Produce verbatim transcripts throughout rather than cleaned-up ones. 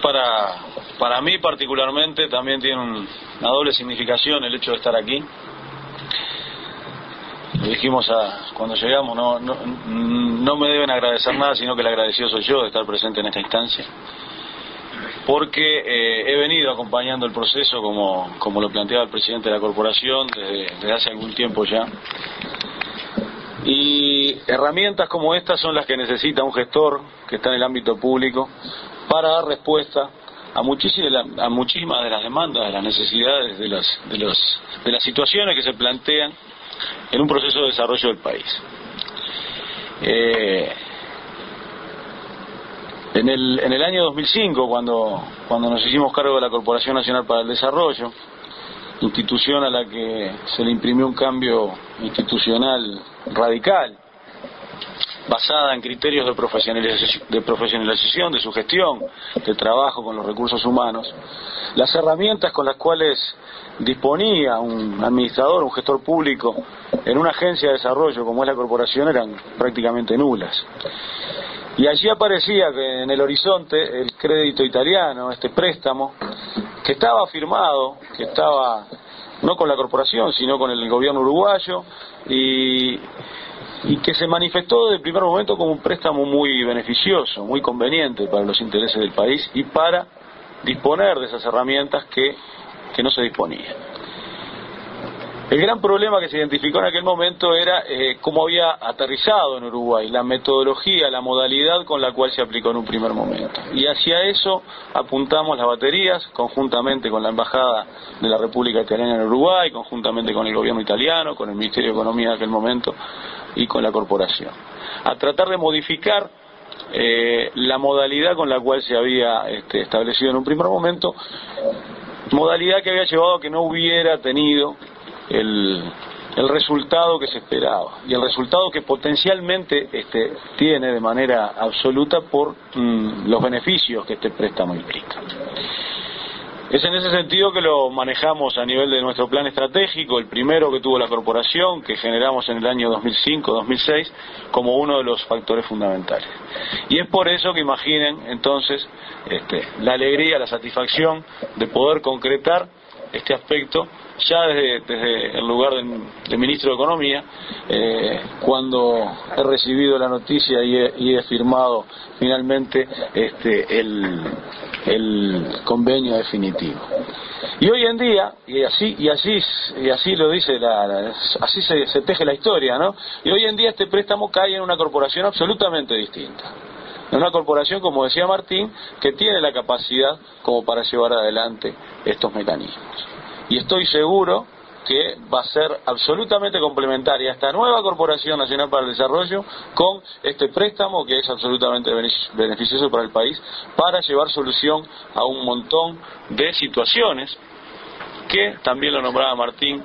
para, para mí particularmente también tiene un, una doble significación el hecho de estar aquí. Lo dijimos a, cuando llegamos, no, no, no me deben agradecer nada, sino que el agradecido soy yo de estar presente en esta instancia. Porque eh, he venido acompañando el proceso como, como lo planteaba el presidente de la corporación desde, desde hace algún tiempo ya. Y herramientas como estas son las que necesita un gestor que está en el ámbito público para dar respuesta a muchísimas, a muchísimas de las demandas, de las necesidades, de las, de los, de las situaciones que se plantean en un proceso de desarrollo del país. Eh, en el, en el año dos mil cinco, cuando, cuando nos hicimos cargo de la Corporación Nacional para el Desarrollo, institución a la que se le imprimió un cambio institucional radical, basada en criterios de profesionalización, de profesionalización de su gestión, de trabajo con los recursos humanos, las herramientas con las cuales disponía un administrador, un gestor público en una agencia de desarrollo como es la corporación eran prácticamente nulas. Y allí aparecía que en el horizonte el crédito italiano, este préstamo, que estaba firmado, que estaba no con la corporación, sino con el gobierno uruguayo, y, y que se manifestó desde el primer momento como un préstamo muy beneficioso, muy conveniente para los intereses del país y para disponer de esas herramientas que, que no se disponían. El gran problema que se identificó en aquel momento era eh, cómo había aterrizado en Uruguay, la metodología, la modalidad con la cual se aplicó en un primer momento. Y hacia eso apuntamos las baterías, conjuntamente con la Embajada de la República Italiana en Uruguay, conjuntamente con el gobierno italiano, con el Ministerio de Economía de aquel momento y con la corporación. A tratar de modificar eh, la modalidad con la cual se había este, establecido en un primer momento, modalidad que había llevado a que no hubiera tenido El, el resultado que se esperaba y el resultado que potencialmente este, tiene de manera absoluta por mm, los beneficios que este préstamo implica. Es en ese sentido que lo manejamos a nivel de nuestro plan estratégico, el primero que tuvo la corporación, que generamos en el año dos mil cinco dos mil seis, como uno de los factores fundamentales. Y es por eso que imaginen entonces este, la alegría, la satisfacción de poder concretar este aspecto ya desde, desde el lugar del, del ministro de Economía, eh, cuando he recibido la noticia y he, y he firmado finalmente este, el, el convenio definitivo. Y hoy en día, y así y así y así lo dice la, la así se, se teje la historia, ¿no? Y hoy en día este préstamo cae en una corporación absolutamente distinta. En una corporación, como decía Martín, que tiene la capacidad como para llevar adelante estos mecanismos. Y estoy seguro que va a ser absolutamente complementaria esta nueva Corporación Nacional para el Desarrollo con este préstamo que es absolutamente beneficioso para el país para llevar solución a un montón de situaciones que también lo nombraba Martín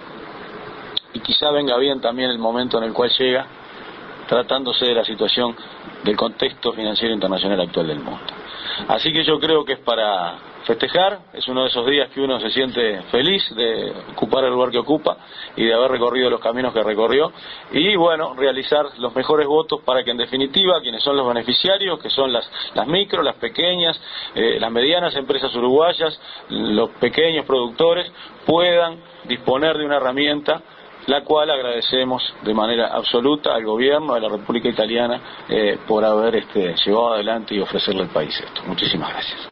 y quizá venga bien también el momento en el cual llega tratándose de la situación del contexto financiero internacional actual del mundo. Así que yo creo que es para festejar, es uno de esos días que uno se siente feliz de ocupar el lugar que ocupa y de haber recorrido los caminos que recorrió y bueno, realizar los mejores votos para que en definitiva quienes son los beneficiarios, que son las, las micro, las pequeñas, eh, las medianas empresas uruguayas, los pequeños productores puedan disponer de una herramienta la cual agradecemos de manera absoluta al gobierno de la República Italiana eh, por haber este, llevado adelante y ofrecerle al país esto. Muchísimas gracias.